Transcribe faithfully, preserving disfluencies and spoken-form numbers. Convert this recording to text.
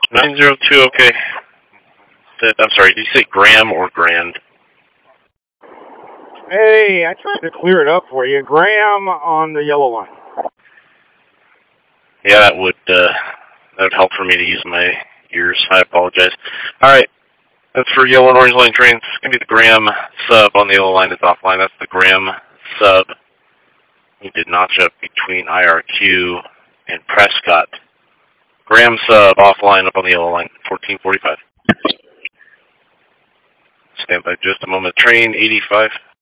nine zero two, okay. I'm sorry, did you say Graham or Grand? Hey, I tried to clear it up for you. Graham on the yellow line. Yeah, it would, uh, that would help for me to use my ears. I apologize. All right, that's for yellow and orange line trains. It's going to be the Graham sub on the yellow line that's offline. That's the Graham sub. He did notch up between I R Q and Prescott. Graham sub offline up on the yellow line, fourteen forty-five. Stand by just a moment. Train eighty-five.